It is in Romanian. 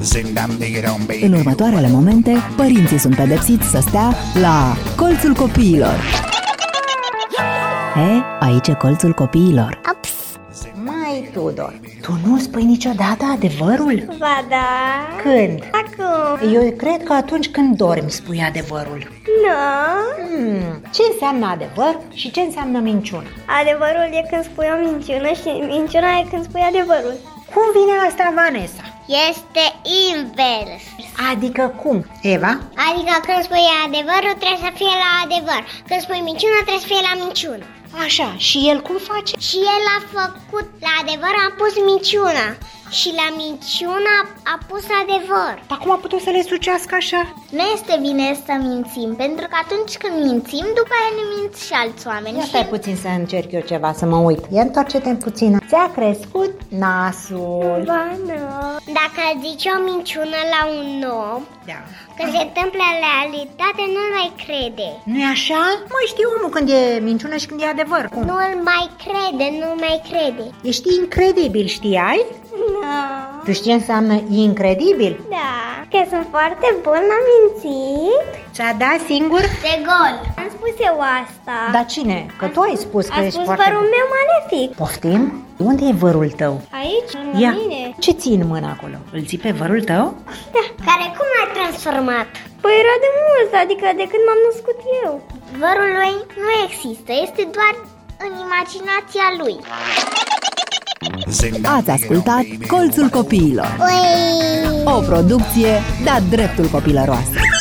În următoarele momente, părinții sunt pedepsiți să stea la Colțul Copiilor. Aici e Colțul Copiilor. Ups. Mai, Tudor, tu nu spui niciodată adevărul? Ba da. Când? Acum. Eu cred că atunci când dormi spui adevărul. Nu. Ce înseamnă adevăr și ce înseamnă minciună? Adevărul e când spui o minciună și minciuna e când spui adevărul. Cum vine asta, Vanessa? Este invers. Adică cum, Eva? Adică când spui adevărul trebuie să fie la adevăr. Când spui minciună trebuie să fie la minciună. Așa, și el cum face? Și el a făcut la adevăr, a pus minciuna. Și la minciună a pus adevăr. Dar cum a putut să le sucească așa? Nu este bine să mințim, pentru că atunci când mințim, după aia ne minți și alți oameni. Ia stai puțin să încerc eu ceva, să mă uit. Ia întoarce-te puțin. Ți-a crescut nasul. Ba nu. Dacă zici o minciună la un om, Da. când se întâmplă realitate, nu-l mai crede. Nu-i așa? Mai știu omul când e minciună și când e adevăr. Cum? Nu-l mai crede, nu-l mai crede. Ești incredibil, știai? Nu. Tu știi ce înseamnă incredibil? Da. Că sunt foarte bun la mințit. Ți-a dat singur? De gol. Am spus eu asta. Dar cine? Că tu ai spus că A ești spus foarte părul bun. meu malefic. Poftim? Unde e vărul tău? Aici, la Ia, mine. ce ții în mână acolo? Îl ții pe vărul tău? Care cum l-ai transformat? Păi era de mult, adică de când m-am născut eu. Vărul lui nu există, este doar în imaginația lui. Ați ascultat Colțul Copiilor, Ui! o producție de-a dreptul copilăroasă.